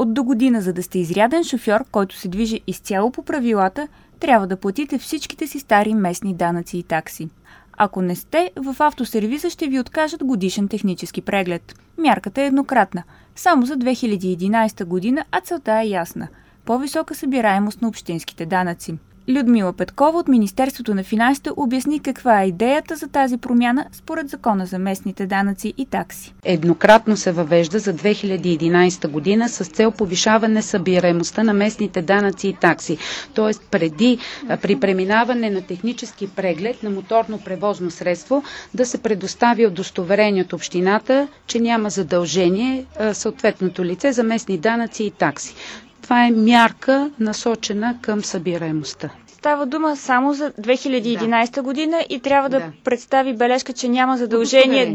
От до година, за да сте изряден шофьор, който се движи изцяло по правилата, трябва да платите всичките си стари местни данъци и такси. Ако не сте, в автосервиза ще ви откажат годишен технически преглед. Мярката е еднократна, само за 2011 година, а целта е ясна – по-висока събираемост на общинските данъци. Людмила Петкова от Министерството на финансите обясни каква е идеята за тази промяна според Закона за местните данъци и такси. Еднократно се въвежда за 2011 година с цел повишаване събираемостта на местните данъци и такси. Тоест при преминаване на технически преглед на моторно превозно средство да се предостави удостоверение от общината, че няма задължение съответното лице за местни данъци и такси. Това е мярка насочена към събираемостта. Става дума само за 2011 година и трябва да представи бележка, че няма задължение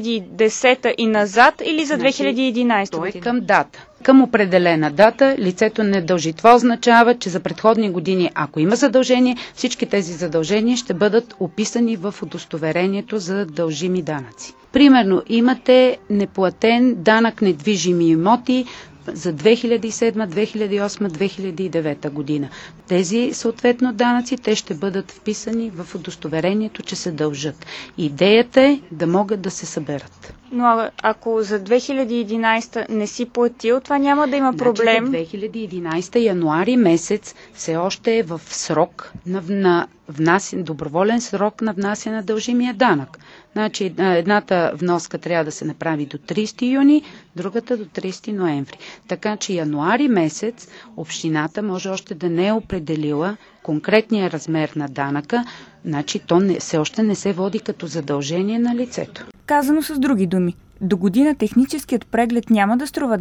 2010 и назад или за 2011 година? То е към дата. Към определена дата лицето не дължи. Това означава, че за предходни години, ако има задължение, всички тези задължения ще бъдат описани в удостоверението за дължими данъци. Примерно, имате неплатен данък недвижими имоти за 2007, 2008, 2009 година. Тези съответно данъци, те ще бъдат вписани в удостоверението, че се дължат. Идеята е да могат да се съберат. Но ако за 2011 не си платил, това няма да има проблем. Значи, 2011 януари месец все още е в срок на доброволен срок на внасяне на дължимия данък. Значи едната вноска трябва да се направи до 30 юни, другата до 30 ноември. Така че януари месец общината може още да не е определила конкретния размер на данъка, значи то все още не се води като задължение на лицето. Казано с други думи, до година техническият преглед няма да струва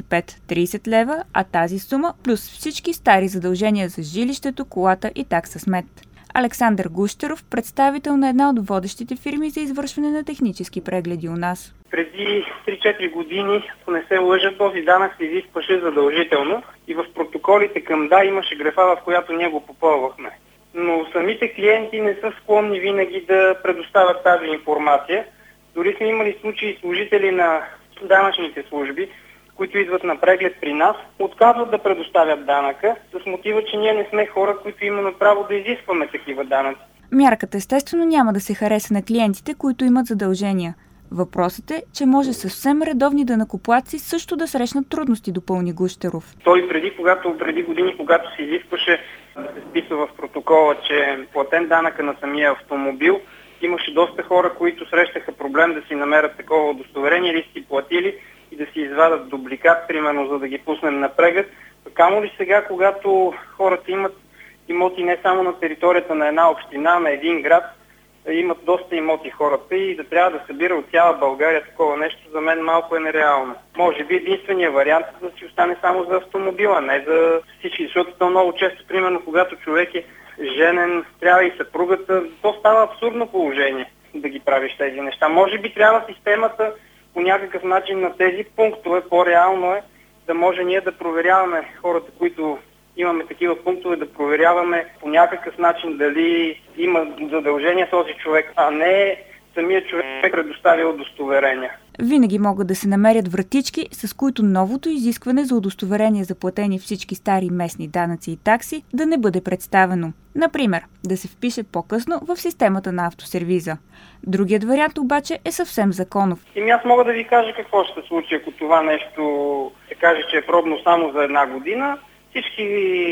25-30 лева, а тази сума плюс всички стари задължения за жилището, колата и такса смет. Александър Гущеров, представител на една от водещите фирми за извършване на технически прегледи у нас. Преди 3-4 години, ако не се лъжа, този данък се изискваше задължително и в протоколите към имаше графа, в която ние го попълвахме. Но самите клиенти не са склонни винаги да предоставят тази информация. Дори сме имали случаи служители на данъчните служби, които идват на преглед при нас, отказват да предоставят данъка с мотива, че ние не сме хора, които имаме право да изискваме такива данъци. Мярката естествено няма да се хареса на клиентите, които имат задължения. Въпросът е, че може съвсем редовни данъкоплатци също да срещнат трудности, допълни Гущеров. Той преди години, когато се изискваше да се списва в протокола, че е платен данъка на самия автомобил, имаше доста хора, които срещаха проблем да си намерят такова удостоверение или си платили и да си извадат дубликат, примерно, за да ги пуснем на преглед. Камо ли сега, когато хората имат имоти не само на територията на една община, на един град, имат доста имоти хората и да трябва да събира от цяла България такова нещо, за мен малко е нереално. Може би единственият вариант е да си остане само за автомобила, не за всички, защото то много често, примерно, когато човек е женен, трябва и съпругата, то става абсурдно положение да ги правиш тези неща. Може би трябва системата по някакъв начин на тези пунктове, по-реално е да може ние да проверяваме хората, които имаме такива пунктове, да проверяваме по някакъв начин дали има задължение този човек, а не самият човек предоставя удостоверения. Винаги могат да се намерят вратички, с които новото изискване за удостоверение за платени всички стари местни данъци и такси да не бъде представено. Например, да се впише по-късно в системата на автосервиза. Другият вариант обаче е съвсем законов. Аз мога да ви кажа какво ще се случи, ако това нещо се каже, че е пробно само за една година. Всички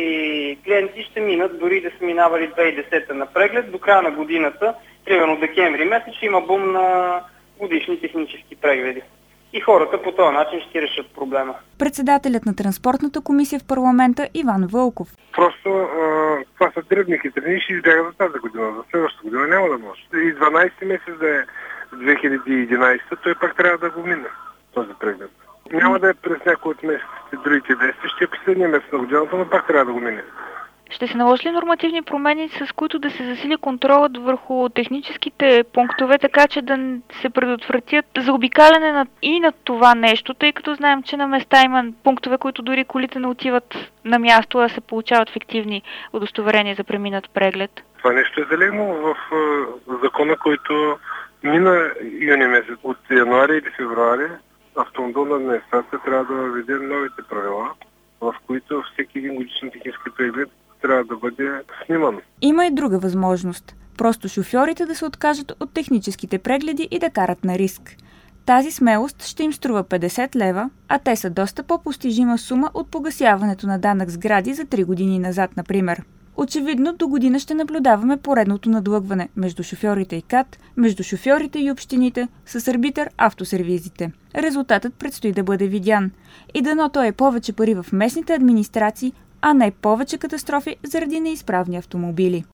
клиенти ще минат, дори да са минавали 2010 на преглед, до края на годината, примерно декември месец, ще има бум на годишни технически прегледи. И хората по този начин ще решат проблема. Председателят на Транспортната комисия в парламента Иван Вълков. Просто това са дребни хитрини, ще избягат за тази година. За следващата година няма да може. И 12 месец да е 2011, той пак трябва да го мине този преглед. Няма да е през някои от месеците, другите 10, ще е последния месец на годината, но пак трябва да го мине. Ще се наложи ли нормативни промени, с които да се засили контролът върху техническите пунктове, така че да се предотвратят заобикаляне на това нещо, тъй като знаем, че на места има пунктове, които дори колите не отиват на място, а се получават фиктивни удостоверения за преминат преглед? Това нещо е залегнало в закона, който мина юни месец. От януари или февруари автомобилна администрация трябва да въведе новите правила, в които всеки един годишен технически преглед трябва да бъде сниман. Има и друга възможност. Просто шофьорите да се откажат от техническите прегледи и да карат на риск. Тази смелост ще им струва 50 лева, а те са доста по-постижима сума от погасяването на данък сгради за 3 години назад, например. Очевидно, до година ще наблюдаваме поредното надлъгване между шофьорите и КАТ, между шофьорите и общините, с арбитър автосервизите. Резултатът предстои да бъде видян. И дано той е повече пари в местните администрации, а не повече катастрофи заради неизправни автомобили.